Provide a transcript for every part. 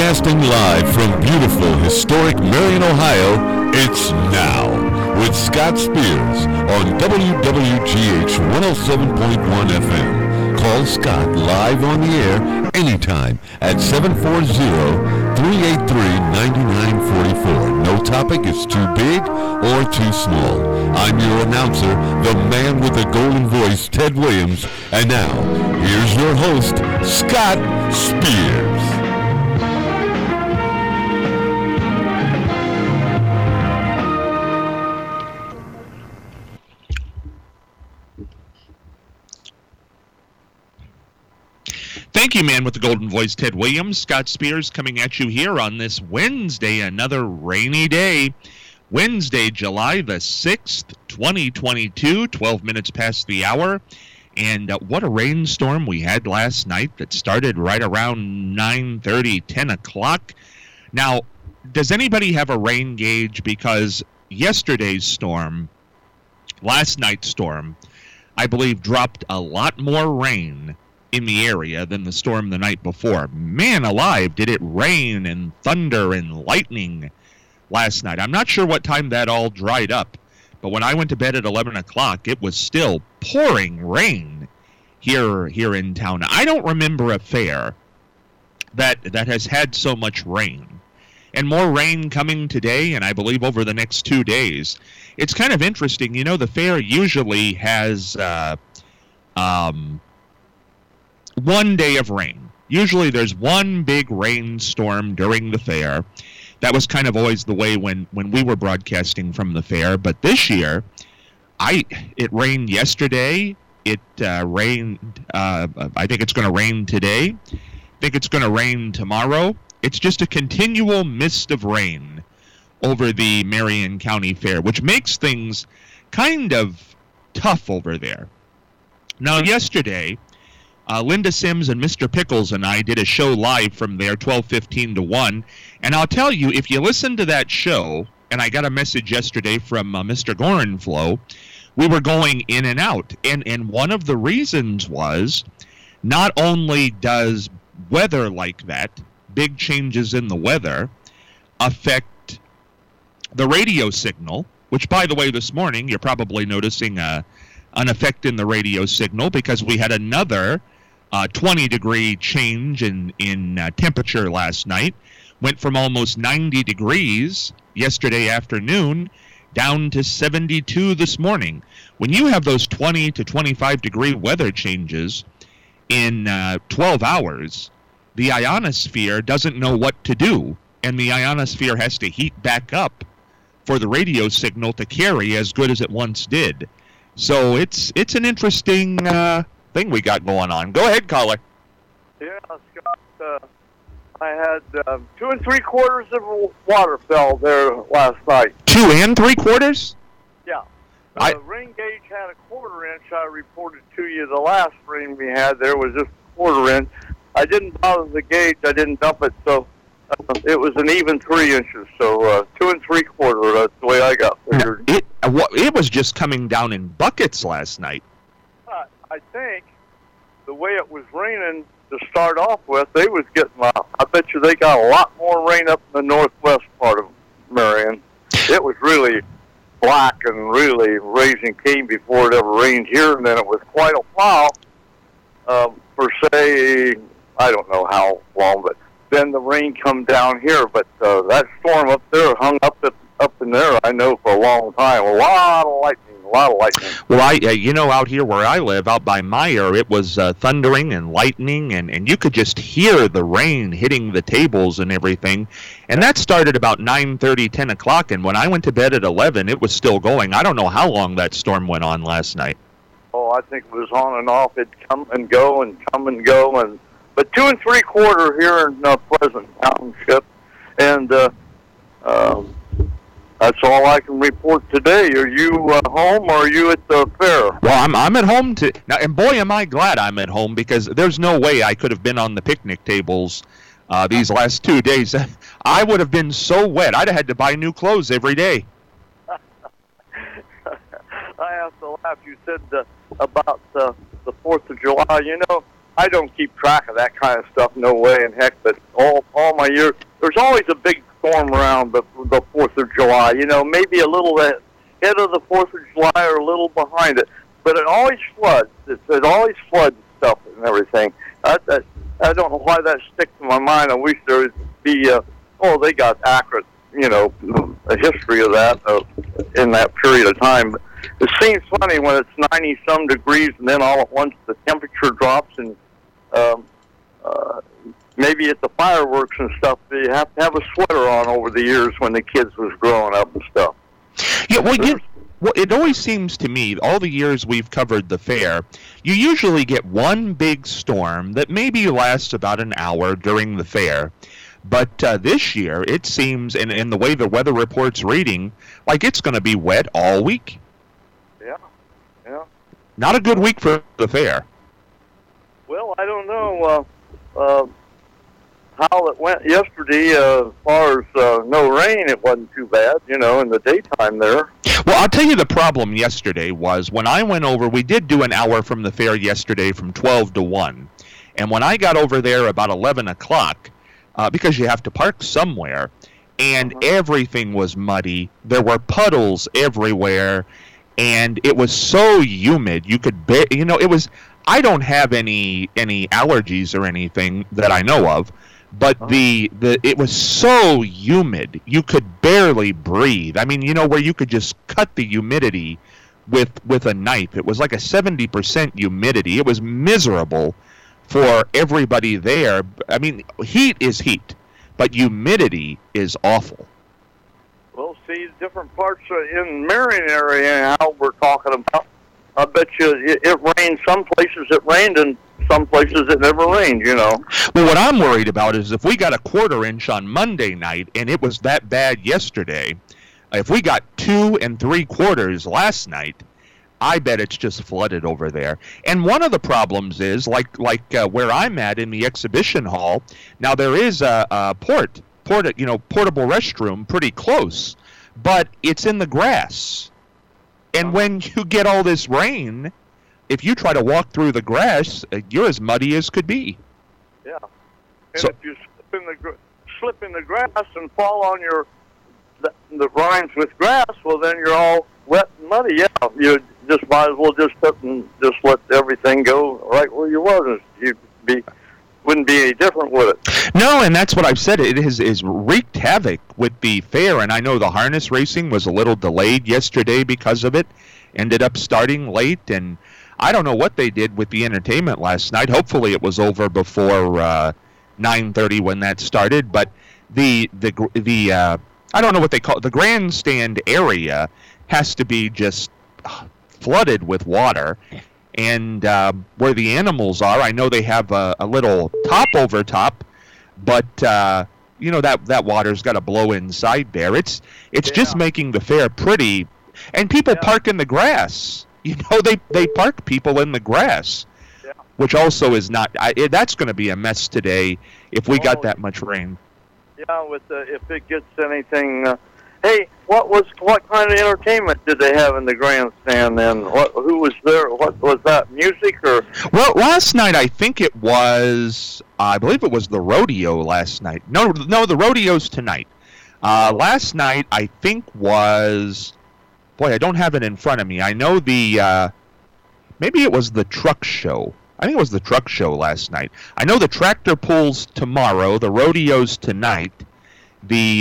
Broadcasting live from beautiful, historic Marion, Ohio, it's Now with Scott Spears on WWGH 107.1 FM. Call Scott live on the air anytime at 740-383-9944. No topic is too big or too small. I'm your announcer, the man with the golden voice, Ted Williams. And now, here's your host, Scott Spears. Thank you, man with the golden voice, Ted Williams. Scott Spears coming at you here on this Wednesday, another rainy day. Wednesday, July the 6th, 2022, 12 minutes past the hour. And what a rainstorm we had last night that started right around 9:30, 10 o'clock. Now, does anybody have a rain gauge? Because yesterday's storm, last night's storm, I believe dropped a lot more rain in the area than the storm the night before. Man alive, did it rain and thunder and lightning last night. I'm not sure what time that all dried up, but when I went to bed at 11 o'clock, it was still pouring rain here in town. I don't remember a fair that has had so much rain. And more rain coming today, and I believe over the next 2 days. It's kind of interesting. You know, the fair usually has one day of rain. Usually there's one big rainstorm during the fair. That was kind of always the way when we were broadcasting from the fair. But this year, it rained yesterday. It rained, I think it's going to rain today. I think it's going to rain tomorrow. It's just a continual mist of rain over the Marion County Fair, which makes things kind of tough over there. Now, yesterday, Linda Sims and Mr. Pickles and I did a show live from there, 12:15 to 1. And I'll tell you, if you listen to that show, and I got a message yesterday from Mr. Gorenflow, we were going in and out. And one of the reasons was, not only does weather like that, big changes in the weather, affect the radio signal, which, by the way, this morning, you're probably noticing an effect in the radio signal because we had another 20-degree change in temperature last night. Went from almost 90 degrees yesterday afternoon down to 72 this morning. When you have those 20 to 25-degree weather changes in 12 hours, the ionosphere doesn't know what to do, and the ionosphere has to heat back up for the radio signal to carry as good as it once did. So it's an interesting thing we got going on. Go ahead, caller. Yeah, Scott, I had 2 3/4 of water fell there last night. 2 3/4? Yeah. The rain gauge had a 1/4 inch. I reported to you the last rain we had there was just 1/4 inch. I didn't bother the gauge. I didn't dump it, so it was an even 3 inches. So 2 3/4. That's the way I got figured. It was just coming down in buckets last night. I think the way it was raining to start off with, they was getting, I bet you they got a lot more rain up in the northwest part of Marion. It was really black and really raising cane before it ever rained here, and then it was quite a while, for say, I don't know how long, but then the rain come down here. But that storm up there hung up in there, I know, for a long time. A lot of lightning. Well, out here where I live, out by Meyer, it was thundering and lightning, and you could just hear the rain hitting the tables and everything. And that started about 9:30, 10 o'clock, and when I went to bed at 11, it was still going. I don't know how long that storm went on last night. Oh, I think it was on and off. It'd come and go and come and go. But 2 3/4 here in Pleasant Township, and that's all I can report today. Are you home or are you at the fair? Well, I'm at home now, and boy, am I glad I'm at home, because there's no way I could have been on the picnic tables these last 2 days. I would have been so wet. I'd have had to buy new clothes every day. I have to laugh. You said about the 4th of July. You know, I don't keep track of that kind of stuff. No way in heck. But all my years, there's always a big storm around the 4th of July. You know, maybe a little ahead of the 4th of July or a little behind it. But it always floods. It always floods stuff and everything. I don't know why that sticks in my mind. I wish there would be, they got accurate, you know, a history of that in that period of time. But it seems funny when it's 90-some degrees and then all at once the temperature drops and maybe at the fireworks and stuff, you have to have a sweater on over the years when the kids was growing up and stuff. Yeah, well, it always seems to me, all the years we've covered the fair, you usually get one big storm that maybe lasts about an hour during the fair. But this year, it seems, and the way the weather report's reading, like it's going to be wet all week. Yeah. Not a good week for the fair. Well, I don't know how it went yesterday. As far as no rain, it wasn't too bad, you know, in the daytime there. Well, I'll tell you the problem yesterday was when I went over, we did do an hour from the fair yesterday from 12 to 1. And when I got over there about 11 o'clock, because you have to park somewhere, and everything was muddy. There were puddles everywhere, and it was so humid. You could it was. I don't have any allergies or anything that I know of, but it was so humid you could barely breathe. I mean, you know, where you could just cut the humidity with a knife. It was like a 70% humidity. It was miserable for everybody there. I mean, heat is heat, but humidity is awful. Well, see, different parts in Marion area, how we're talking about, I bet you it rained. Some places it rained, and some places it never rained, you know. Well, what I'm worried about is if we got a 1/4 inch on Monday night, and it was that bad yesterday, if we got 2 3/4 last night, I bet it's just flooded over there. And one of the problems is, like where I'm at in the exhibition hall, now there is a portable restroom pretty close, but it's in the grass. And when you get all this rain, if you try to walk through the grass, you're as muddy as could be. Yeah. And if you slip in the grass and fall on the rinds with grass, well, then you're all wet and muddy. Yeah, you just might as well just let everything go right where you was. Wouldn't be any different with it. No, and that's what I've said. It has wreaked havoc with the fair, and I know the harness racing was a little delayed yesterday because of it. Ended up starting late, and I don't know what they did with the entertainment last night. Hopefully it was over before 9:30 when that started, but the I don't know what they call it. The grandstand area has to be just flooded with water. And where the animals are, I know they have a little top over top, but you know that water's got to blow inside there. It's just making the fair pretty, and people park in the grass. You know, they park people in the grass, which also is not. That's going to be a mess today if we got that much rain. Yeah, if it gets anything. Hey, what kind of entertainment did they have in the grandstand then? Who was there? What was that? Music or? Well, last night I think it was. I believe it was the rodeo last night. No, the rodeo's tonight. Last night I think was. Boy, I don't have it in front of me. I know maybe it was the truck show. I think it was the truck show last night. I know the tractor pulls tomorrow. The rodeo's tonight. The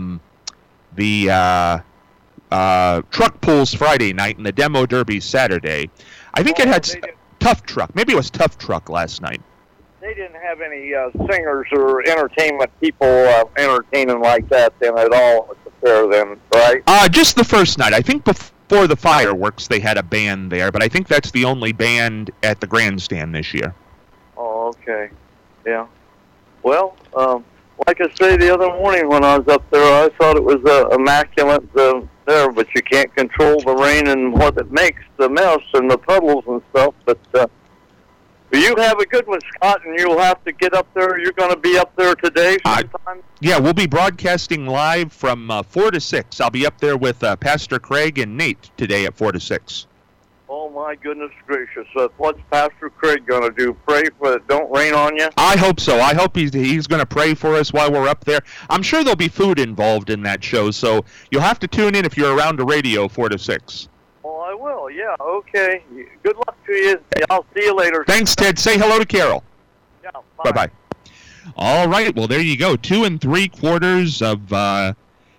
truck pulls Friday night and the demo derby Saturday. I think it had Tough Truck. Maybe it was Tough Truck last night. They didn't have any singers or entertainment people entertaining like that then at all at the fair then, right? Just the first night. I think before the fireworks they had a band there, but I think that's the only band at the grandstand this year. Oh, okay. Yeah. Well, like I say, the other morning when I was up there, I thought it was immaculate there, but you can't control the rain and what it makes, the mess and the puddles and stuff. But you have a good one, Scott, and you'll have to get up there. You're going to be up there today sometime? Yeah, we'll be broadcasting live from 4 to 6. I'll be up there with Pastor Craig and Nate today at 4 to 6. Oh, my goodness gracious. What's Pastor Craig going to do? Pray for it don't rain on you? I hope so. I hope he's going to pray for us while we're up there. I'm sure there'll be food involved in that show, so you'll have to tune in if you're around the radio 4 to 6. Well, I will. Yeah, okay. Good luck to you. I'll see you later. Thanks, Ted. Say hello to Carol. Yeah, bye-bye. All right, well, there you go. 2 3/4 of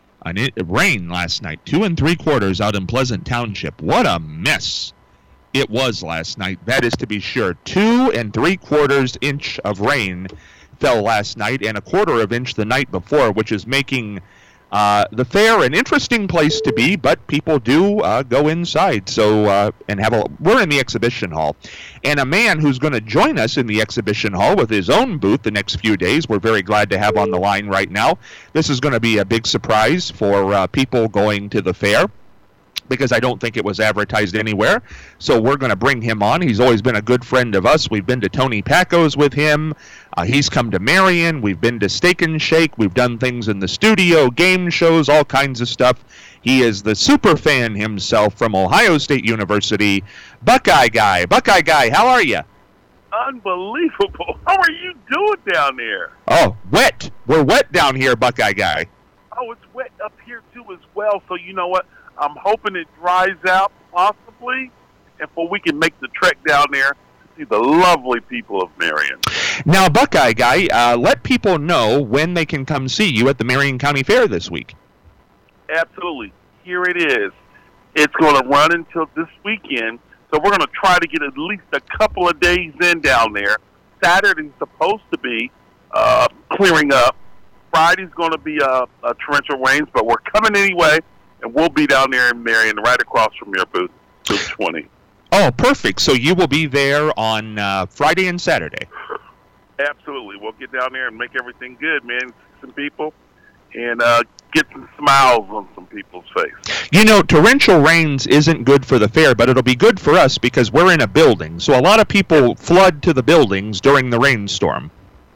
rain last night. 2 3/4 out in Pleasant Township. What a mess it was last night, that is to be sure. 2 3/4 inch of rain fell last night, and 1/4 inch the night before, which is making the fair an interesting place to be, but people do go inside. So we're in the exhibition hall, and a man who's going to join us in the exhibition hall with his own booth the next few days, we're very glad to have on the line right now. This is going to be a big surprise for people going to the fair, because I don't think it was advertised anywhere. So we're going to bring him on. He's always been a good friend of us. We've been to Tony Packo's with him. He's come to Marion. We've been to Steak and Shake. We've done things in the studio, game shows, all kinds of stuff. He is the super fan himself from Ohio State University, Buckeye Guy. Buckeye Guy, how are you? Unbelievable. How are you doing down there? Oh, wet. We're wet down here, Buckeye Guy. Oh, it's wet up here, too, as well. So you know what? I'm hoping it dries out, possibly, and we can make the trek down there to see the lovely people of Marion. Now, Buckeye Guy, let people know when they can come see you at the Marion County Fair this week. Absolutely. Here it is. It's going to run until this weekend, so we're going to try to get at least a couple of days in down there. Saturday's supposed to be clearing up. Friday's going to be a torrential rains, but we're coming anyway. And we'll be down there in Marion, right across from your booth, booth 20. Oh, perfect. So you will be there on Friday and Saturday. Absolutely. We'll get down there and make everything good, man. Some people and get some smiles on some people's face. You know, torrential rains isn't good for the fair, but it'll be good for us because we're in a building. So a lot of people flood to the buildings during the rainstorm.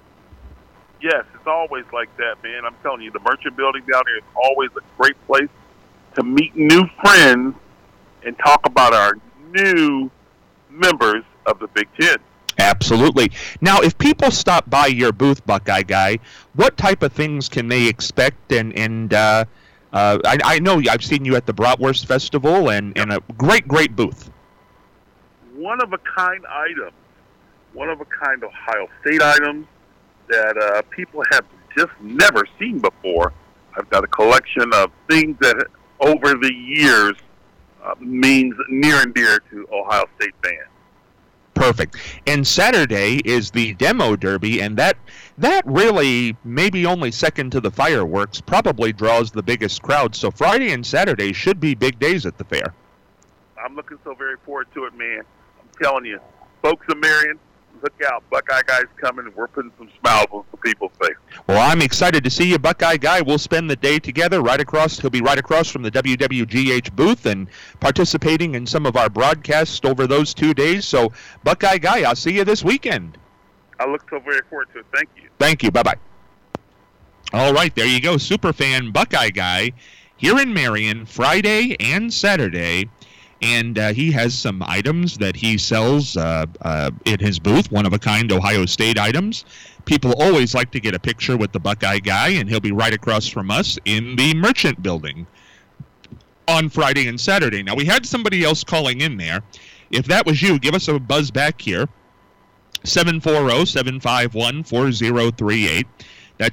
Yes, it's always like that, man. I'm telling you, the Merchant Building down there is always a great place to meet new friends and talk about our new members of the Big Ten. Absolutely. Now, if people stop by your booth, Buckeye Guy, what type of things can they expect? And I know I've seen you at the Bratwurst Festival and a great booth. One-of-a-kind items, one-of-a-kind Ohio State items that people have just never seen before. I've got a collection of things that over the years means near and dear to Ohio State fans. Perfect. And Saturday is the demo derby, and that really, maybe only second to the fireworks, probably draws the biggest crowd. So Friday and Saturday should be big days at the fair. I'm looking so very forward to it, man. I'm telling you, folks of Marion, look out. Buckeye Guy's coming, and we're putting some smiles on some people's faces. Well, I'm excited to see you, Buckeye Guy. We'll spend the day together he'll be right across from the WWGH booth and participating in some of our broadcasts over those 2 days. So, Buckeye Guy, I'll see you this weekend. I look so very forward to it. Thank you. Thank you. Bye-bye. All right, there you go. Superfan Buckeye Guy here in Marion, Friday and Saturday. And he has some items that he sells in his booth, one-of-a-kind Ohio State items. People always like to get a picture with the Buckeye Guy, and he'll be right across from us in the Merchant Building on Friday and Saturday. Now, we had somebody else calling in there. If that was you, give us a buzz back here, 740-751-4038. That's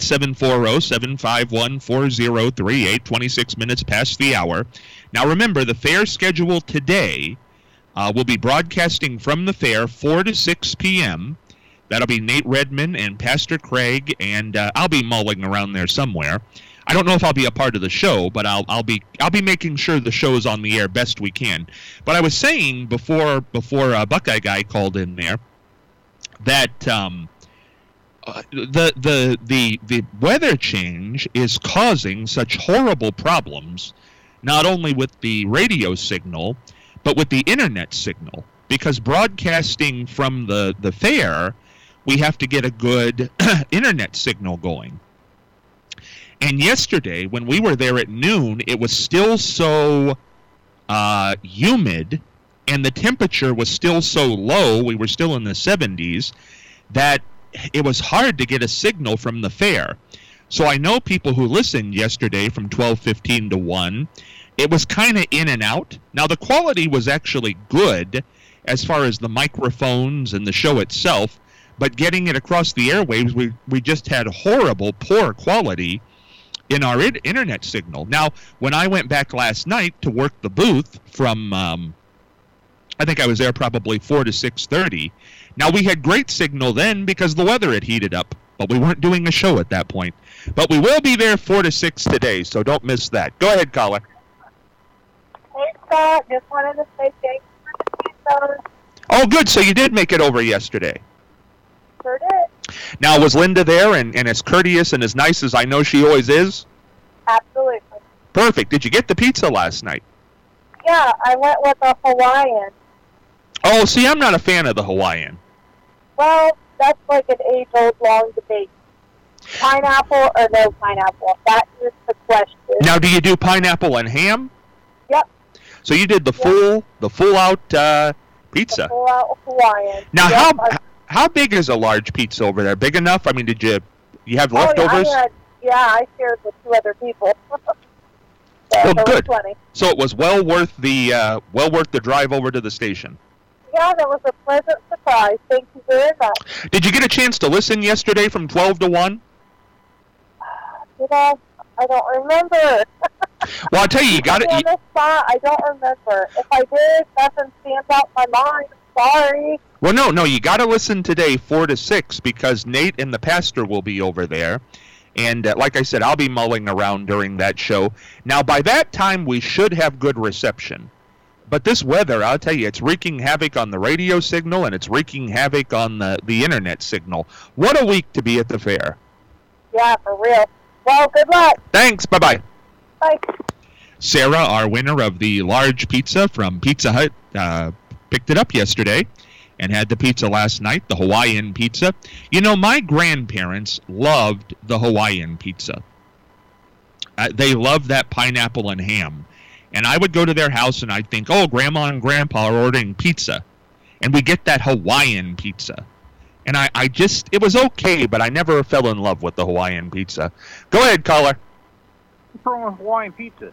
740-751-4038, 26 minutes past the hour. Now, remember, the fair schedule today will be broadcasting from the fair 4 to 6 p.m. That'll be Nate Redman and Pastor Craig, and I'll be mulling around there somewhere. I don't know if I'll be a part of the show, but I'll be making sure the show is on the air best we can. But I was saying before Buckeye Guy called in there that the weather change is causing such horrible problems, not only with the radio signal, but with the internet signal. Because broadcasting from the fair, we have to get a good internet signal going. And yesterday, when we were there at noon, it was still so humid and the temperature was still so low, we were still in the 70s, that it was hard to get a signal from the fair. So I know people who listened yesterday from 12:15 to 1. It was kind of in and out. Now, the quality was actually good as far as the microphones and the show itself, but getting it across the airwaves, we just had horrible, poor quality in our internet signal. Now, when I went back last night to work the booth from, I think I was there probably 4 to 6:30. Now, we had great signal then because the weather had heated up, but we weren't doing a show at that point. But we will be there 4 to 6 today, so don't miss that. Go ahead, caller. Hey, Scott. Just wanted to say thanks for the pizza. Oh, good. So you did make it over yesterday. Sure did. Now, was Linda there and as courteous and as nice as I know she always is? Absolutely. Perfect. Did you get the pizza last night? Yeah, I went with a Hawaiian. Oh, see, I'm not a fan of the Hawaiian. Well, that's like an age-old long debate. Pineapple or no pineapple? That is the question. Now, do you do pineapple and ham? Yep. So you did the full out pizza. The full-out Hawaiian. Now, Yep, how big is a large pizza over there? Big enough? I mean, did you have leftovers? I shared with 2 other people. Well, good. Plenty. So it was well worth the drive over to the station. Yeah, that was a pleasant surprise. Thank you very much. Did you get a chance to listen yesterday from 12 to 1? Did I? I don't remember. Well, I'll tell you, you got it. On the spot, I don't remember. If I did, nothing stands out in my mind. Sorry. Well, no, you got to listen today 4 to 6 because Nate and the pastor will be over there. And like I said, I'll be mulling around during that show. Now, by that time, we should have good reception. But this weather, I'll tell you, it's wreaking havoc on the radio signal, and it's wreaking havoc on the internet signal. What a week to be at the fair. Yeah, for real. Well, good luck. Thanks. Bye-bye. Bye. Sarah, our winner of the large pizza from Pizza Hut, picked it up yesterday and had the pizza last night, the Hawaiian pizza. You know, my grandparents loved the Hawaiian pizza. They loved that pineapple and ham. And I would go to their house and I'd think, oh, Grandma and Grandpa are ordering pizza. And we get that Hawaiian pizza. And I just, it was okay, but I never fell in love with the Hawaiian pizza. Go ahead, caller. What's wrong with Hawaiian pizza?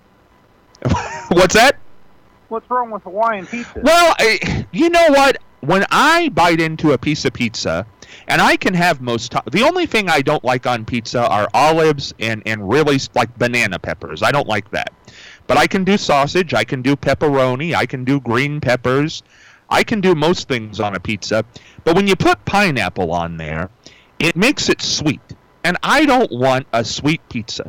What's that? What's wrong with Hawaiian pizza? Well, you know what? When I bite into a piece of pizza, and I can have the only thing I don't like on pizza are olives and really like banana peppers. I don't like that. But I can do sausage, I can do pepperoni, I can do green peppers. I can do most things on a pizza. But when you put pineapple on there, it makes it sweet. And I don't want a sweet pizza.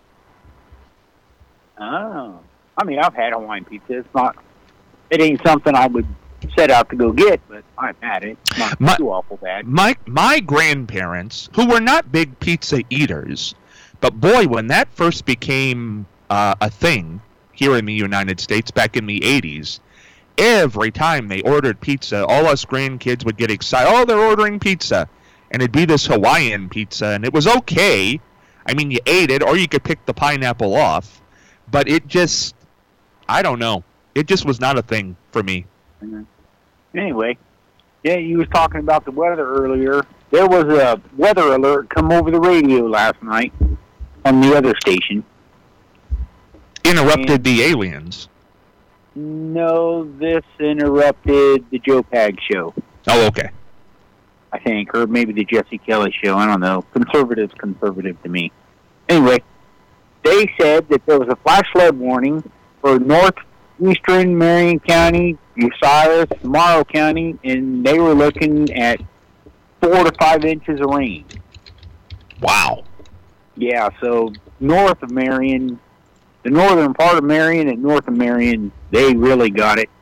Oh. I mean, I've had Hawaiian pizza. It ain't something I would set out to go get, but I've had it. It's not too awful bad. My grandparents, who were not big pizza eaters, but boy, when that first became a thing here in the United States back in the 80s, every time they ordered pizza, all us grandkids would get excited. Oh, they're ordering pizza. And it'd be this Hawaiian pizza, and it was okay. I mean, you ate it, or you could pick the pineapple off. But it just, I don't know. It just was not a thing for me. Mm-hmm. Anyway, yeah, you was talking about the weather earlier. There was a weather alert come over the radio last night on the other station. Interrupted the aliens. No, this interrupted the Joe Pag show. Oh, okay. I think, or maybe the Jesse Kelly show. I don't know. Conservative to me. Anyway, they said that there was a flash flood warning for northeastern Marion County, Bucyrus, Morrow County, and they were looking at 4 to 5 inches of rain. Wow. Yeah, so north of Marion, the northern part of Marion and north of Marion, they really got it.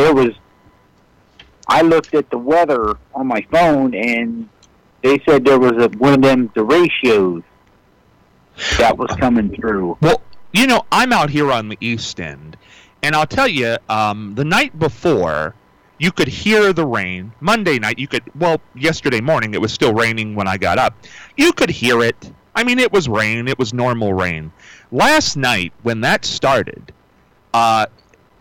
I looked at the weather on my phone, and they said there was one of them derechos that was coming through. Well, you know, I'm out here on the East End, and I'll tell you, the night before, you could hear the rain. Monday night, yesterday morning, it was still raining when I got up. You could hear it. I mean, it was rain. It was normal rain. Last night, when that started,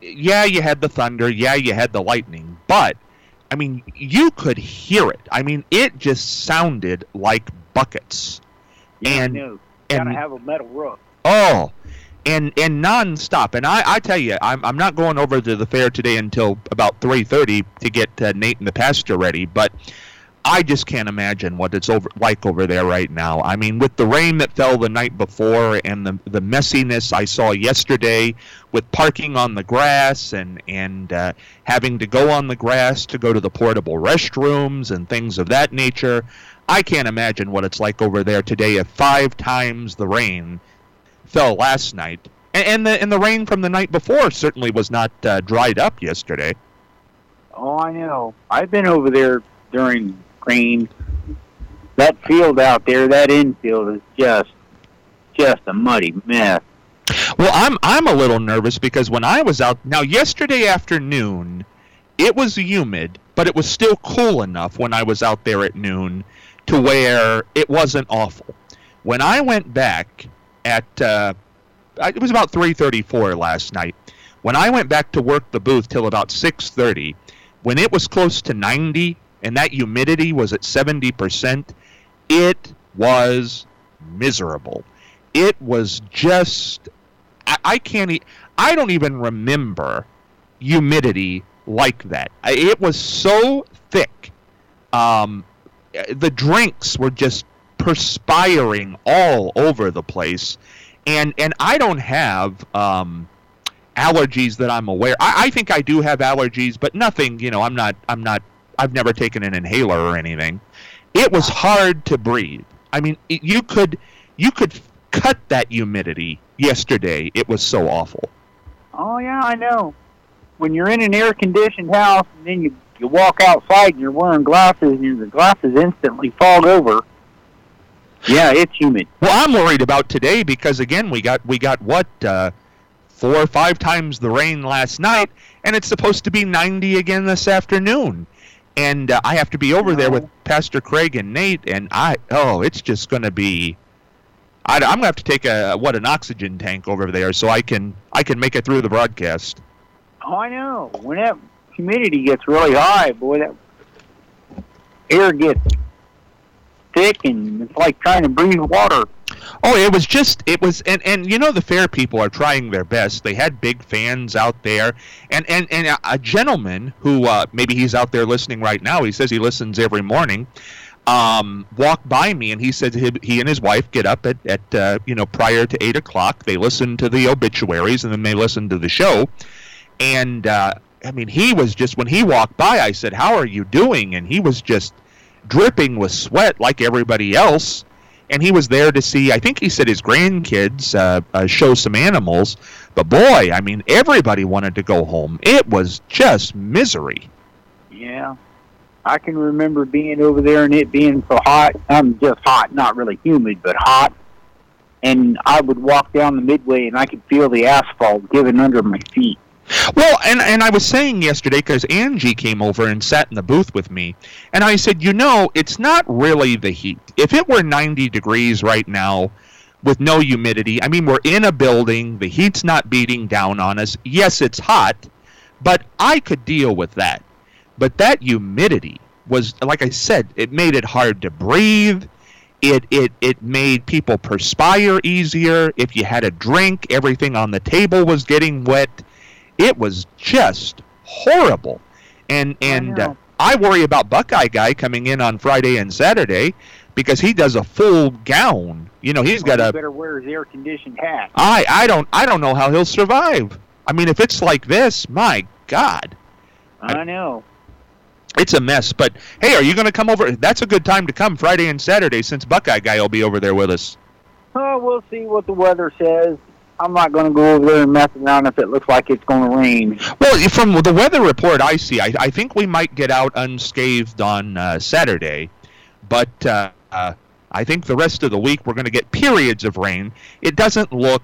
yeah, you had the thunder, yeah, you had the lightning, but I mean, you could hear it. I mean, it just sounded like buckets. Yeah, I know. Gotta have a metal roof. Oh, and nonstop. And I tell you, I'm not going over to the fair today until about 3:30 to get Nate and the pastor ready. But I just can't imagine what it's like over there right now. I mean, with the rain that fell the night before and the messiness I saw yesterday with parking on the grass and having to go on the grass to go to the portable restrooms and things of that nature, I can't imagine what it's like over there today if 5 times the rain fell last night. And the rain from the night before certainly was not dried up yesterday. Oh, I know. I've been over there during rain. That field out there, that infield, is just a muddy mess. Well, I'm a little nervous because when I was out now yesterday afternoon, it was humid, but it was still cool enough when I was out there at noon to where it wasn't awful. When I went back at it was about 3:34 last night. When I went back to work the booth till about 6:30, when it was close to 90 and that humidity was at 70%, it was miserable. It was just I don't even remember humidity like that. It was so thick. The drinks were just perspiring all over the place, and I don't have allergies that I'm aware. I think I do have allergies, but nothing. I've never taken an inhaler or anything. It was hard to breathe. I mean, you could cut that humidity yesterday. It was so awful. Oh yeah, I know. When you're in an air-conditioned house and then you walk outside and you're wearing glasses and the glasses instantly fog over. Yeah, it's humid. Well, I'm worried about today because again we got what 4 or 5 times the rain last night, and it's supposed to be 90 again this afternoon. And I have to be over there with Pastor Craig and Nate, and it's just going to be. I'm going to have to take an oxygen tank over there so I can make it through the broadcast. Oh, I know. When that humidity gets really high, boy, that air gets thick, and it's like trying to breathe water. Oh, and the fair people are trying their best. They had big fans out there, and a gentleman who maybe he's out there listening right now. He says he listens every morning. Walked by me, and he said he and his wife get up at prior to 8 o'clock. They listen to the obituaries, and then they listen to the show. And he was just, when he walked by, I said, "How are you doing?" And he was just dripping with sweat like everybody else. And he was there to see, I think he said, his grandkids show some animals. But boy, everybody wanted to go home. It was just misery. Yeah. I can remember being over there and it being so hot. Just hot, not really humid, but hot. And I would walk down the midway and I could feel the asphalt giving under my feet. Well, and I was saying yesterday, because Angie came over and sat in the booth with me, and I said, it's not really the heat. If it were 90 degrees right now with no humidity, we're in a building, the heat's not beating down on us. Yes, it's hot, but I could deal with that. But that humidity was, like I said, it made it hard to breathe. It made people perspire easier. If you had a drink, everything on the table was getting wet. It was just horrible. And I worry about Buckeye Guy coming in on Friday and Saturday because he does a full gown. He's got he better wear his air-conditioned hat. I don't know how he'll survive. If it's like this, my God. I know. It's a mess, but hey, are you going to come over? That's a good time to come, Friday and Saturday, since Buckeye Guy will be over there with us. Oh, we'll see what the weather says. I'm not going to go over there and mess around if it looks like it's going to rain. Well, from the weather report I see, I think we might get out unscathed on Saturday, but I think the rest of the week we're going to get periods of rain. It doesn't look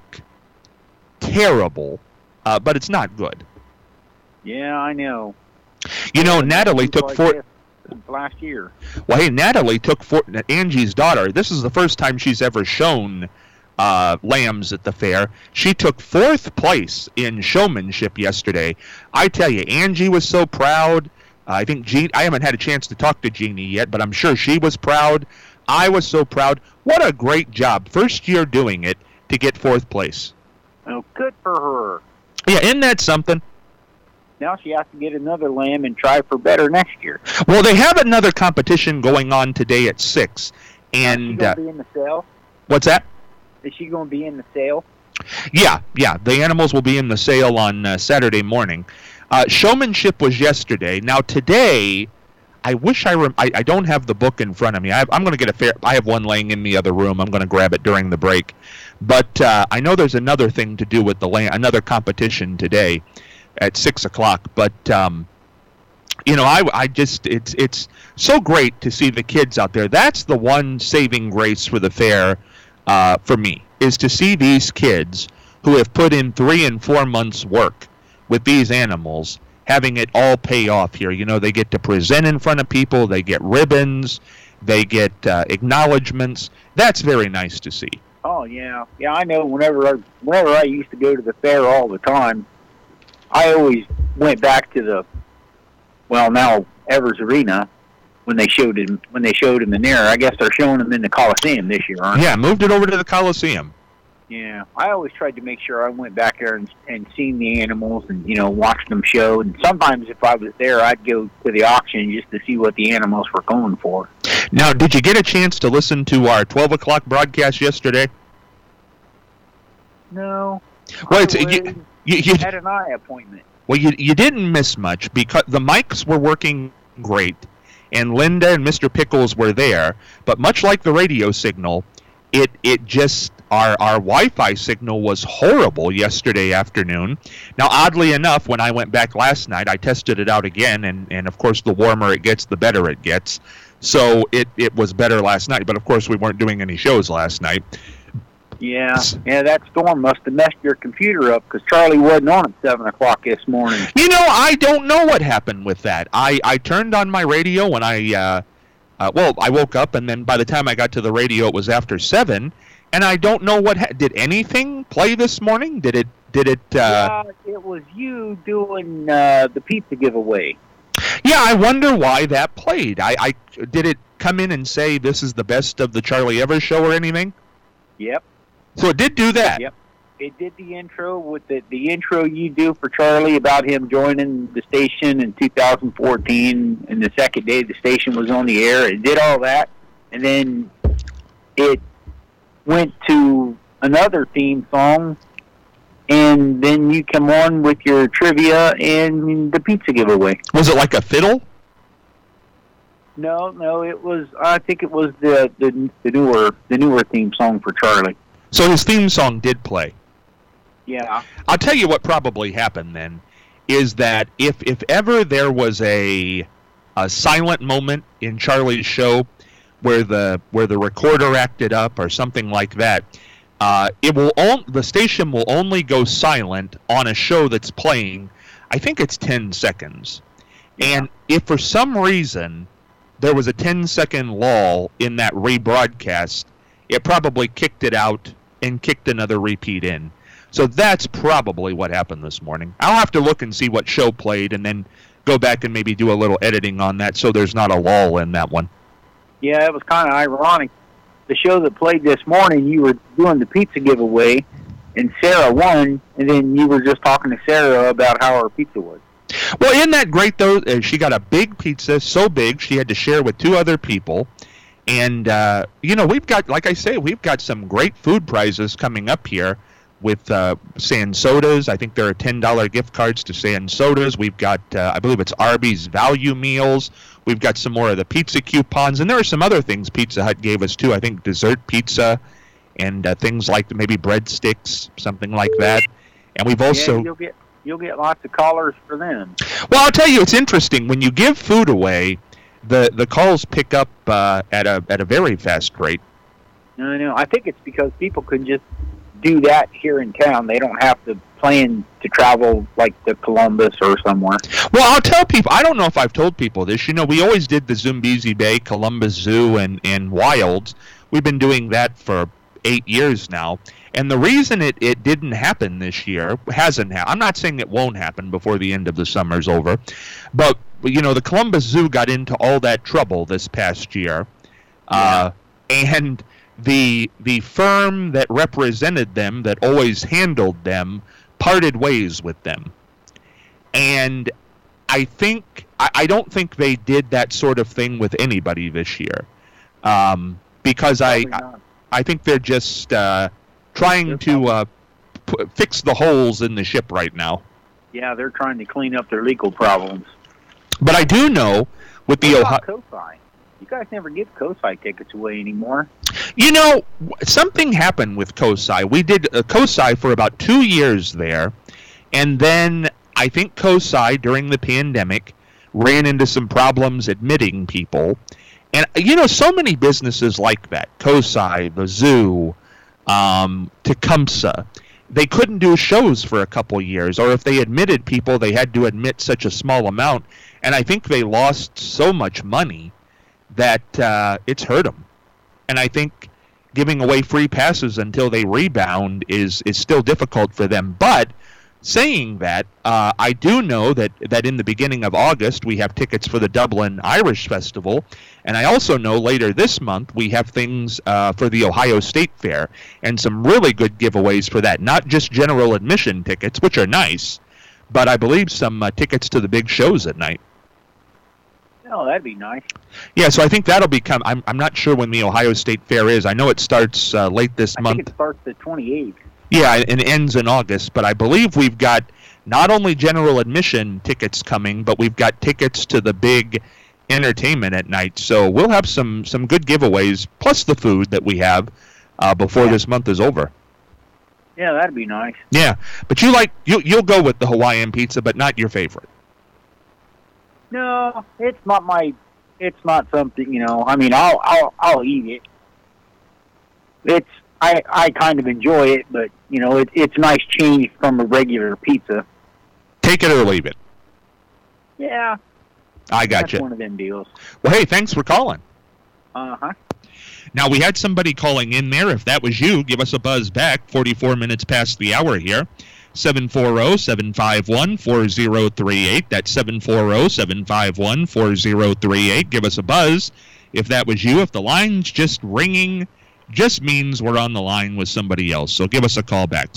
terrible, but it's not good. Yeah, I know. Natalie took last year. Well, hey, Natalie took Angie's daughter. This is the first time she's ever shown lambs at the fair. She took 4th place in showmanship yesterday. I tell you, Angie was so proud. I think I haven't had a chance to talk to Jeannie yet, but I'm sure she was proud. I was so proud. What a great job. First year doing it to get 4th place. Oh, good for her. Yeah, isn't that something? Now she has to get another lamb and try for better next year. Well, they have another competition going on today at 6. And is she going to be in the sale? What's that? Is she going to be in the sale? Yeah. The animals will be in the sale on Saturday morning. Showmanship was yesterday. Now today, I wish I don't have the book in front of me. I'm going to get a fair. I have one laying in the other room. I'm going to grab it during the break. But I know there's another thing to do with another competition today at 6 o'clock. But I just it's so great to see the kids out there. That's the one saving grace for the fair. For me, is to see these kids who have put in 3 and 4 months' work with these animals, having it all pay off here. They get to present in front of people, they get ribbons, they get acknowledgments. That's very nice to see. Oh, yeah. Yeah, I know whenever I used to go to the fair all the time, I always went back to now Evers Arena, when they showed him in there. I guess they're showing him in the Coliseum this year, aren't they? Yeah, moved it over to the Coliseum. Yeah, I always tried to make sure I went back there and seen the animals and watched them show. And sometimes if I was there, I'd go to the auction just to see what the animals were going for. Now, did you get a chance to listen to our 12 o'clock broadcast yesterday? No. Well, you had an eye appointment. Well, you didn't miss much because the mics were working great. And Linda and Mr. Pickles were there, but much like the radio signal, it just our Wi-Fi signal was horrible yesterday afternoon. Now, oddly enough, when I went back last night, I tested it out again, and of course, the warmer it gets, the better it gets. So it was better last night, but of course, we weren't doing any shows last night. Yeah, that storm must have messed your computer up because Charlie wasn't on at 7 o'clock this morning. I don't know what happened with that. I turned on my radio when I woke up, and then by the time I got to the radio, it was after 7, and I don't know did anything play this morning? Did it? Yeah, it was you doing the pizza giveaway. Yeah, I wonder why that played. I did it come in and say this is the best of the Charlie Evers show or anything? Yep. So it did do that. Yep. It did the intro with the intro you do for Charlie about him joining the station in 2014, and the second day the station was on the air. It did all that, and then it went to another theme song, and then you come on with your trivia and the pizza giveaway. Was it like a fiddle? No, it was. I think it was the newer theme song for Charlie. So his theme song did play. Yeah. I'll tell you what probably happened then, is that if ever there was a silent moment in Charlie's show where the recorder acted up or something like that, the station will only go silent on a show that's playing. I think it's 10 seconds. Yeah. And if for some reason there was a 10-second lull in that rebroadcast, it probably kicked it out and kicked another repeat in. So that's probably what happened this morning. I'll have to look and see what show played and then go back and maybe do a little editing on that so there's not a lull in that one. Yeah, it was kind of ironic. The show that played this morning, you were doing the pizza giveaway, and Sarah won, and then you were just talking to Sarah about how her pizza was. Well, isn't that great, though? She got a big pizza, so big she had to share with 2 other people. And, we've got, like I say, we've got some great food prizes coming up here with San Sodas. I think there are $10 gift cards to San Sodas. We've got, I believe it's Arby's value meals. We've got some more of the pizza coupons. And there are some other things Pizza Hut gave us, too. I think dessert pizza and things like maybe breadsticks, something like that. And we've also... Yeah, you'll get lots of callers for them. Well, I'll tell you, it's interesting. When you give food away, the calls pick up at a very fast rate. I know. I think it's because people can just do that here in town. They don't have to plan to travel like to Columbus or somewhere. Well, I'll tell people. I don't know if I've told people this. We always did the Zambezi Bay, Columbus Zoo, and Wilds. We've been doing that for 8 years now. And the reason it didn't happen this year, hasn't happened. I'm not saying it won't happen before the end of the summer's over, but the Columbus Zoo got into all that trouble this past year, and the firm that represented them, that always handled them, parted ways with them. And I don't think they did that sort of thing with anybody this year, because I think they're just trying to fix the holes in the ship right now. Yeah, they're trying to clean up their legal problems. But I do know with the Ohio COSI. You guys never give COSI tickets away anymore. Something happened with COSI. We did COSI for about 2 years there, and then I think COSI during the pandemic ran into some problems admitting people. And, so many businesses like that, COSI, the zoo, Tecumseh, they couldn't do shows for a couple years, or if they admitted people, they had to admit such a small amount. And I think they lost so much money that it's hurt them. And I think giving away free passes until they rebound is still difficult for them. But saying that, I do know that in the beginning of August we have tickets for the Dublin Irish Festival, and I also know later this month we have things for the Ohio State Fair, and some really good giveaways for that. Not just general admission tickets, which are nice, but I believe some tickets to the big shows at night. Oh, that'd be nice. Yeah, so I think that'll become. I'm not sure when the Ohio State Fair is. I know it starts late this month. I think it starts the 28th. Yeah, and ends in August. But I believe we've got not only general admission tickets coming, but we've got tickets to the big entertainment at night. So we'll have some good giveaways, plus the food that we have before this month is over. Yeah, that'd be nice. Yeah, but you'll go with the Hawaiian pizza, but not your favorite. No, it's not something, I mean, I'll eat it. I kind of enjoy it, but, it's a nice change from a regular pizza. Take it or leave it. Yeah. I got That's you. One of them deals. Well, hey, thanks for calling. Uh-huh. Now, we had somebody calling in there. If that was you, give us a buzz back. 44 minutes past the hour here. 740-751-4038. That's 740-751-4038. Give us a buzz if that was you. If the line's just ringing, just means we're on the line with somebody else. So give us a call back.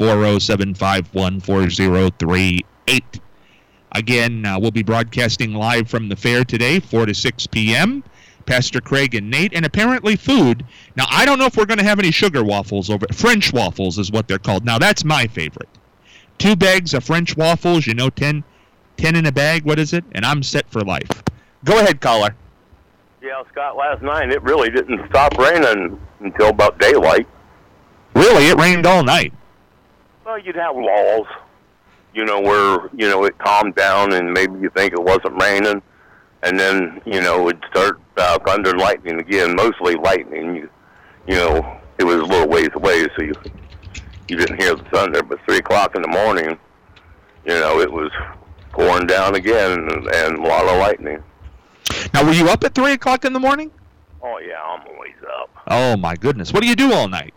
740-751-4038. Again, we'll be broadcasting live from the fair today, 4 to 6 p.m. Pastor Craig and Nate, and apparently food. Now, I don't know if we're going to have any sugar waffles over. French waffles is what they're called. Now, that's my favorite. 2 bags of French waffles, 10 in a bag, what is it? And I'm set for life. Go ahead, caller. Yeah, Scott, last night it really didn't stop raining until about daylight. Really? It rained all night? Well, you'd have lulls, where, it calmed down and maybe you think it wasn't raining. And then, it'd start thunder and lightning again, mostly lightning. It was a little ways away, so you didn't hear the thunder. But 3 o'clock in the morning, it was pouring down again and a lot of lightning. Now, were you up at 3 o'clock in the morning? Oh, yeah, I'm always up. Oh, my goodness. What do you do all night?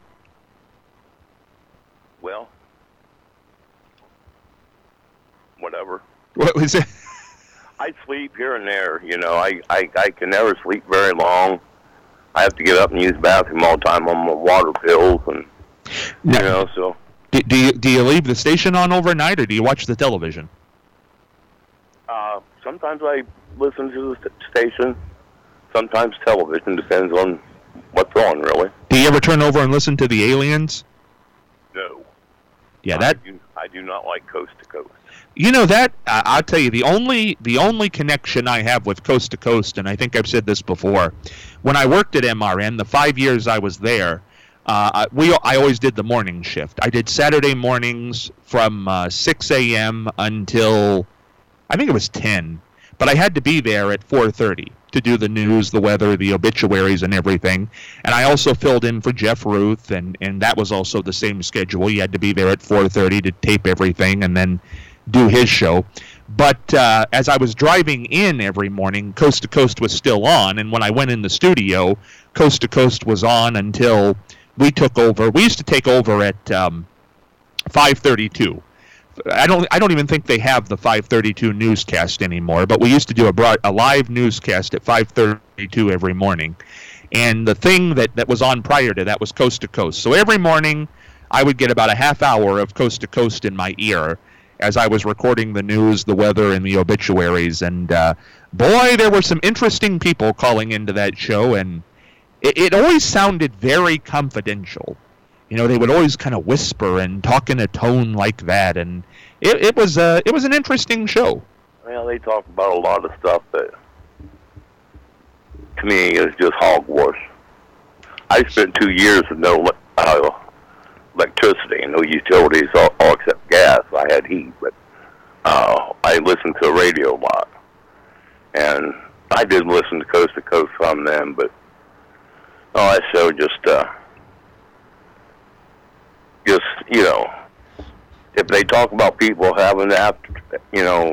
Well, whatever. What was it? I sleep here and there, I can never sleep very long. I have to get up and use the bathroom all the time on my water pills, and so. Do you leave the station on overnight, or do you watch the television? Sometimes I listen to the station. Sometimes television, depends on what's on, really. Do you ever turn over and listen to the Aliens? No. Yeah, I do not like Coast to Coast. I'll tell you, the only connection I have with Coast to Coast, and I think I've said this before, when I worked at MRN, the 5 years I was there, I always did the morning shift. I did Saturday mornings from 6 a.m. until, I think it was 10, but I had to be there at 4:30 to do the news, the weather, the obituaries, and everything. And I also filled in for Jeff Ruth, and that was also the same schedule. You had to be there at 4:30 to tape everything and then do his show. But as I was driving in every morning, Coast to Coast was still on, and when I went in the studio, Coast to Coast was on until we took over. We used to take over at 5:32. I don't even think they have the 5:32 newscast anymore. But we used to do a live newscast at 5:32 every morning. And the thing that was on prior to that was Coast to Coast. So every morning, I would get about a half hour of Coast to Coast in my ear as I was recording the news, the weather, and the obituaries. And boy, there were some interesting people calling into that show, and it always sounded very confidential. You know, they would always kind of whisper and talk in a tone like that, and it was an interesting show. Well, they talk about a lot of stuff that, to me, is just hogwash. I spent 2 years with no electricity and no utilities, all except gas. I had heat, but I listened to the radio a lot. And I did listen to Coast from them, but that show just, you know, if they talk about people having after, you know,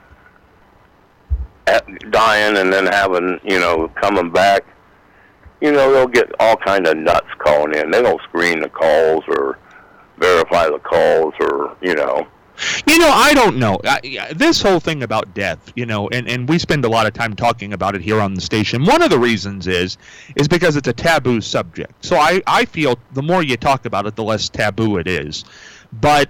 dying and then having, you know, coming back, you know, they'll get all kind of nuts calling in. They don't screen the calls or verify the calls or, you know. You know, I don't know. This whole thing about death, you know, and we spend a lot of time talking about it here on the station. One of the reasons is because it's a taboo subject. So I feel the more you talk about it, the less taboo it is. But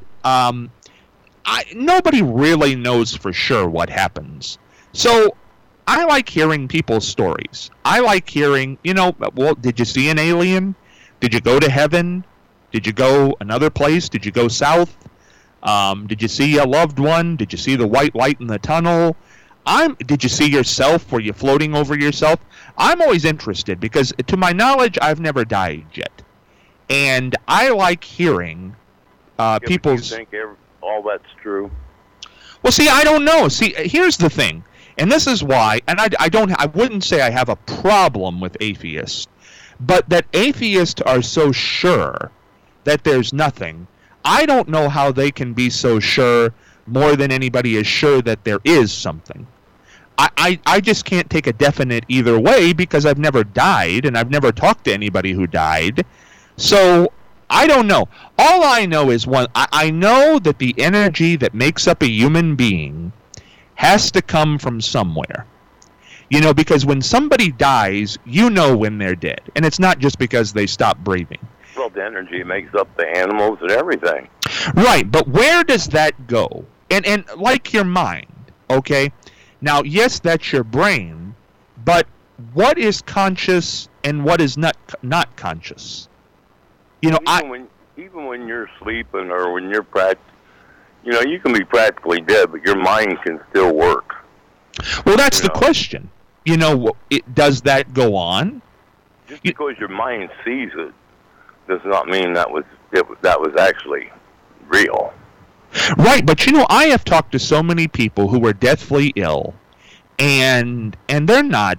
nobody really knows for sure what happens. So I like hearing people's stories. I like hearing, you know, well, did you see an alien? Did you go to heaven? Did you go another place? Did you go south? Did you see a loved one? Did you see the white light in the tunnel? Did you see yourself? Were you floating over yourself? I'm always interested because, to my knowledge, I've never died yet. And I like hering people's... Do you think all that's true? Well, see, I don't know. See, here's the thing. And this is why, and I wouldn't say I have a problem with atheists, but that atheists are so sure that there's nothing. I don't know how they can be so sure more than anybody is sure that there is something. I just can't take a definite either way because I've never died and I've never talked to anybody who died. So I don't know. All I know is I know that the energy that makes up a human being has to come from somewhere. You know, because when somebody dies, you know when they're dead. And it's not just because they stop breathing. Well, the energy makes up the animals and everything. Right, but where does that go? And like your mind, okay? Now, yes, that's your brain, but what is conscious and what is not conscious? You know, even when you're sleeping or when you're you know, you can be practically dead, but your mind can still work. Well, that's the question. You know, does that go on? Just because your mind sees it does not mean that was actually real. Right, but you know, I have talked to so many people who were deathly ill, and they're not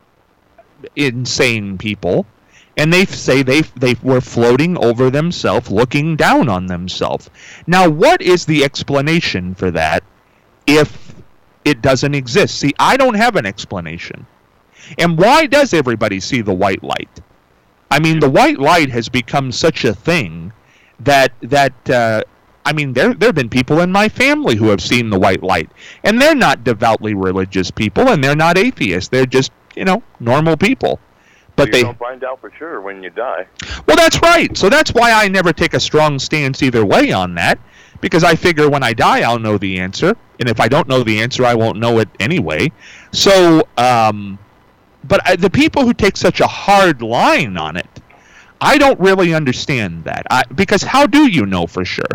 insane people, and they say they were floating over themselves, looking down on themselves. Now, what is the explanation for that if it doesn't exist? See, I don't have an explanation. And why does everybody see the white light? I mean, the white light has become such a thing that I mean, there have been people in my family who have seen the white light, and they're not devoutly religious people, and they're not atheists. They're just, you know, normal people. But you don't find out for sure when you die. Well, that's right. So that's why I never take a strong stance either way on that, because I figure when I die, I'll know the answer, and if I don't know the answer, I won't know it anyway. So, but the people who take such a hard line on it, I don't really understand that. Because how do you know for sure?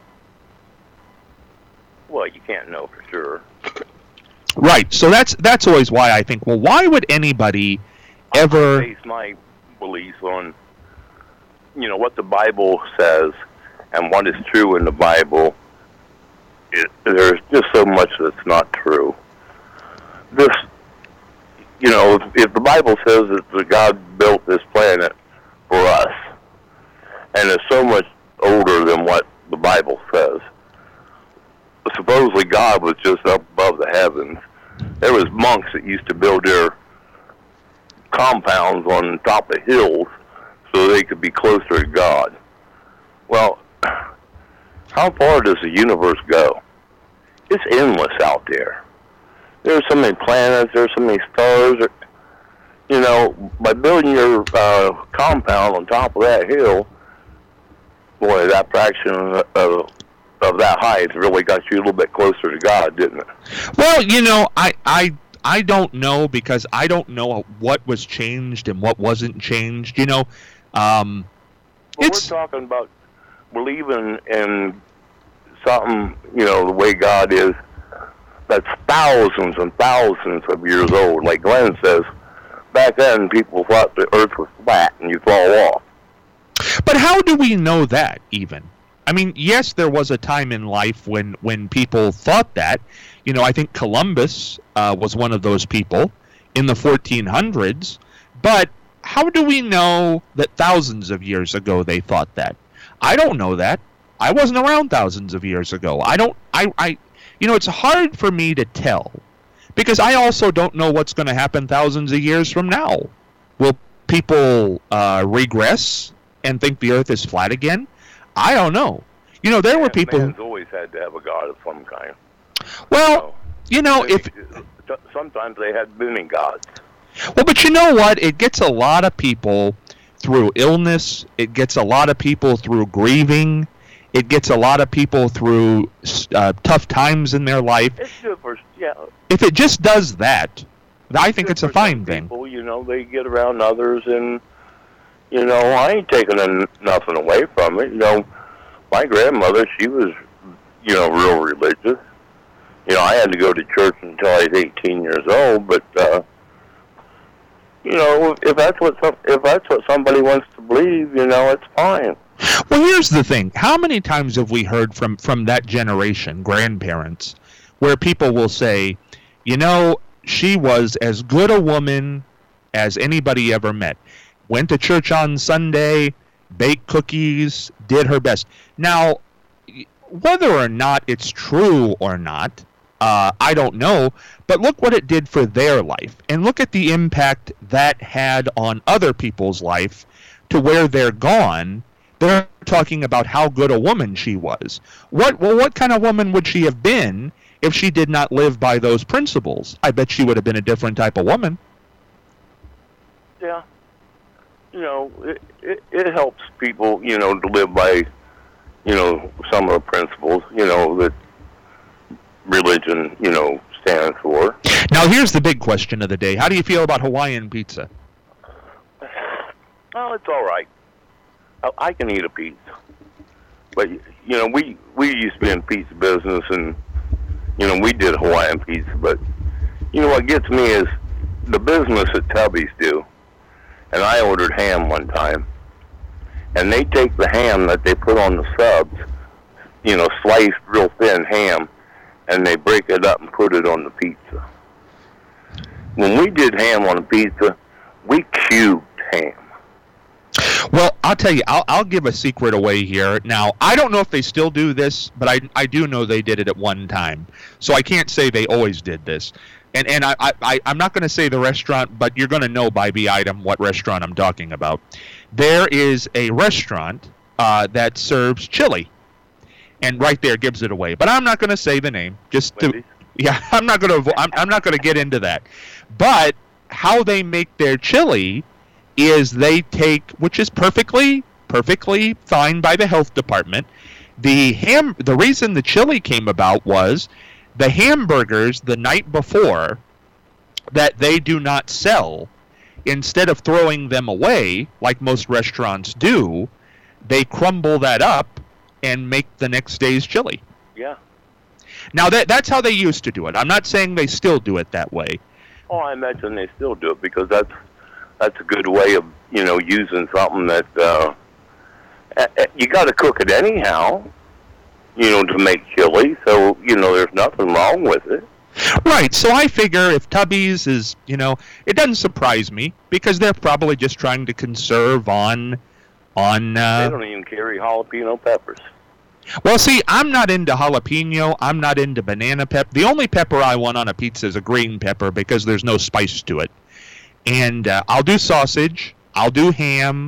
Well, you can't know for sure. Right. So that's always why I think, well, why would anybody ever... I base my beliefs on, you know, what the Bible says and what is true in the Bible. There's just so much that's not true. This, you know, if the Bible says that God built this planet for us, and it's so much older than what the Bible says, supposedly God was just up above the heavens. There was monks that used to build their compounds on top of hills so they could be closer to God. Well, how far does the universe go? It's endless out there. There are so many planets, there are so many stars. You know, by building your compound on top of that hill, boy, that fraction of that height really got you a little bit closer to God, didn't it? Well, you know, I don't know, because I don't know what was changed and what wasn't changed. You know, well, we're talking about believing in something, you know, the way God is, that's thousands and thousands of years old. Like Glenn says, back then people thought the earth was flat and you fall off. But how do we know that, even? I mean, yes, there was a time in life when people thought that. You know, I think Columbus was one of those people in the 1400s. But how do we know that thousands of years ago they thought that? I don't know that. I wasn't around thousands of years ago. You know, it's hard for me to tell, because I also don't know what's going to happen thousands of years from now. Will people regress and think the earth is flat again? I don't know. You know, there were people... Man's always had to have a God of some kind. Well, you know, if... Sometimes they had many gods. Well, but you know what? It gets a lot of people through illness. It gets a lot of people through grieving. It gets a lot of people through tough times in their life. It's good for, yeah. If it just does that, I think it's a fine thing. People, you know, they get around others, and, you know, I ain't taking nothing away from it. You know, my grandmother, she was, you know, real religious. You know, I had to go to church until I was 18 years old, but, you know, if that's what somebody wants to believe, you know, it's fine. Well, here's the thing. How many times have we heard from that generation, grandparents, where people will say, you know, she was as good a woman as anybody ever met. Went to church on Sunday, baked cookies, did her best. Now, whether or not it's true or not, I don't know, but look what it did for their life. And look at the impact that had on other people's life, to where they're gone. They're talking about how good a woman she was. What kind of woman would she have been if she did not live by those principles? I bet she would have been a different type of woman. Yeah. You know, it helps people, you know, to live by, you know, some of the principles, you know, that religion, you know, stands for. Now, here's the big question of the day. How do you feel about Hawaiian pizza? Well, it's all right. I can eat a pizza. But, you know, we used to be in pizza business, and, you know, we did Hawaiian pizza. But, you know, what gets me is the business that Tubby's do. And I ordered ham one time. And they take the ham that they put on the subs, you know, sliced real thin ham, and they break it up and put it on the pizza. When we did ham on a pizza, we cubed ham. Well, I'll tell you, I'll give a secret away here. Now, I don't know if they still do this, but I do know they did it at one time. So I can't say they always did this. And I'm not going to say the restaurant, but you're going to know by the item what restaurant I'm talking about. There is a restaurant that serves chili, and right there gives it away. But I'm not going to say the name, just to... Wendy's? Yeah, I'm not going to get into that. But how they make their chili is they take, which is perfectly fine by the health department. The reason the chili came about was the hamburgers the night before that they do not sell. Instead of throwing them away like most restaurants do, they crumble that up and make the next day's chili. Yeah. Now that's how they used to do it. I'm not saying they still do it that way. Oh, I imagine they still do it, because that's a good way of, you know, using something that you got to cook it anyhow, you know, to make chili. So, you know, there's nothing wrong with it. Right. So I figure if Tubby's is, you know, it doesn't surprise me, because they're probably just trying to conserve on. They don't even carry jalapeno peppers. Well, see, I'm not into jalapeno. I'm not into banana pepper. The only pepper I want on a pizza is a green pepper, because there's no spice to it. And I'll do sausage. I'll do ham.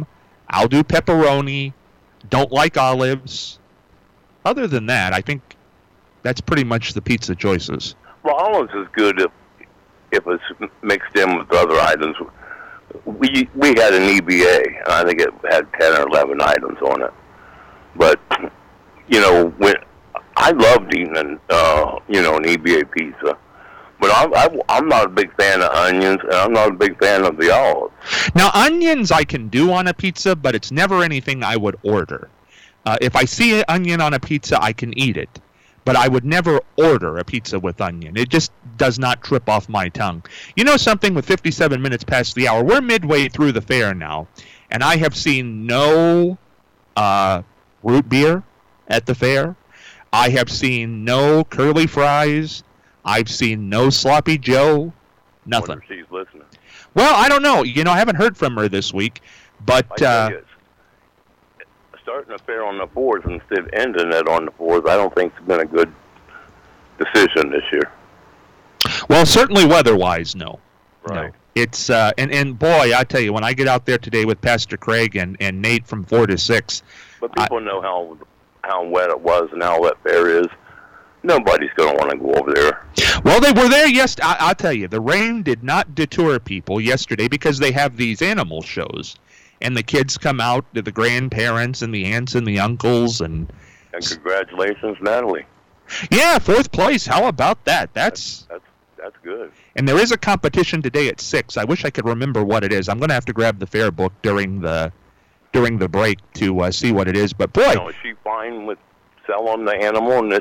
I'll do pepperoni. Don't like olives. Other than that, I think that's pretty much the pizza choices. Well, olives is good if it's mixed in with other items. We had an EBA, and I think it had 10 or 11 items on it. But, you know, I loved eating an EBA pizza. But I'm not a big fan of onions, and I'm not a big fan of the olives. Now, onions I can do on a pizza, but it's never anything I would order. If I see an onion on a pizza, I can eat it. But I would never order a pizza with onion. It just does not trip off my tongue. You know something, with 57 minutes past the hour, we're midway through the fair now, and I have seen no root beer at the fair. I have seen no curly fries. I've seen no sloppy Joe. Nothing. I wonder if she's listening. Well, I don't know. You know, I haven't heard from her this week, but starting a fair on the 4th instead of ending it on the 4th, I don't think it's been a good decision this year. Well, certainly weather-wise, no. Right. No. It's and boy, I tell you, when I get out there today with Pastor Craig and Nate from 4 to 6, but people know how wet it was and how wet fair is. Nobody's going to want to go over there. Well, they were there yesterday. I'll tell you, the rain did not deter people yesterday because they have these animal shows. And the kids come out, the grandparents and the aunts and the uncles. And congratulations, Natalie. Yeah, 4th place. How about that? That's good. And there is a competition today at 6. I wish I could remember what it is. I'm going to have to grab the fair book during the break to see what it is. But boy, is she fine with selling the animal and it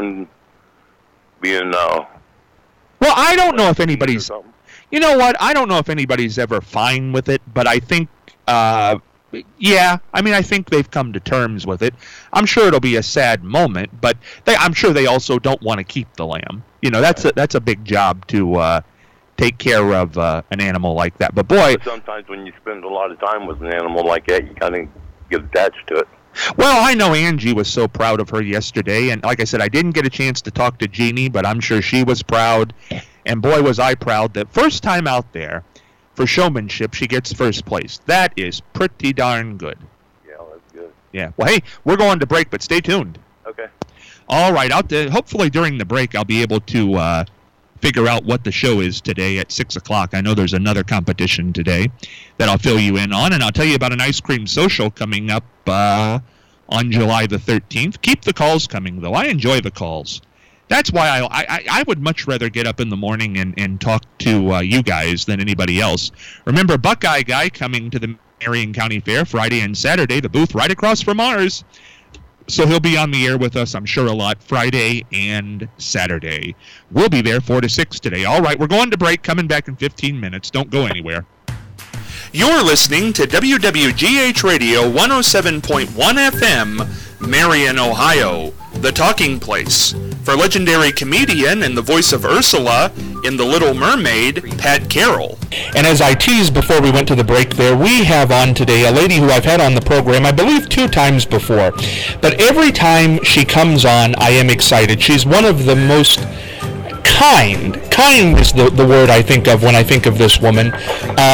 being well, I don't know if anybody's. You know what? I don't know if anybody's ever fine with it, but I think. Yeah, I mean, I think they've come to terms with it. I'm sure it'll be a sad moment, but I'm sure they also don't want to keep the lamb. You know, that's a big job to take care of an animal like that. But boy, sometimes when you spend a lot of time with an animal like that, you kind of get attached to it. Well, I know Angie was so proud of her yesterday, and like I said, I didn't get a chance to talk to Jeannie, but I'm sure she was proud. And boy, was I proud that first time out there, for showmanship, she gets 1st place. That is pretty darn good. Yeah, that's good. Yeah. Well, hey, we're going to break, but stay tuned. Okay. All right. Hopefully during the break, I'll be able to figure out what the show is today at 6 o'clock. I know there's another competition today that I'll fill you in on, and I'll tell you about an ice cream social coming up on July the 13th. Keep the calls coming, though. I enjoy the calls. That's why I would much rather get up in the morning and talk to you guys than anybody else. Remember, Buckeye Guy coming to the Marion County Fair Friday and Saturday, the booth right across from ours. So he'll be on the air with us, I'm sure, a lot Friday and Saturday. We'll be there 4 to 6 today. All right, we're going to break, coming back in 15 minutes. Don't go anywhere. You're listening to WWGH Radio 107.1 FM, Marion, Ohio, the talking place. For legendary comedian and the voice of Ursula in The Little Mermaid, Pat Carroll. And as I teased before we went to the break there, we have on today a lady who I've had on the program, I believe 2 times before. But every time she comes on, I am excited. She's one of the most kind is the word I think of when I think of this woman.